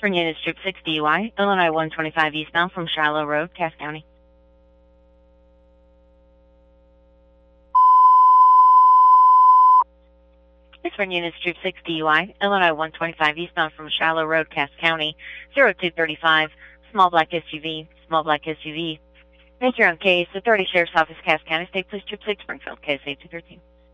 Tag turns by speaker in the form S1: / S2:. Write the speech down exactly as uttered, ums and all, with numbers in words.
S1: Spring Unit Troop six D U I, Illinois one twenty-five eastbound from Shiloh Road, Cass County. Spring Unit Troop six D U I, Illinois one twenty-five eastbound from Shiloh Road, Cass County, zero two three five, small black S U V, small black S U V. Make your own case, Authority Sheriff's Office, Cass County, State Police Troop six, Springfield, case eight two one three.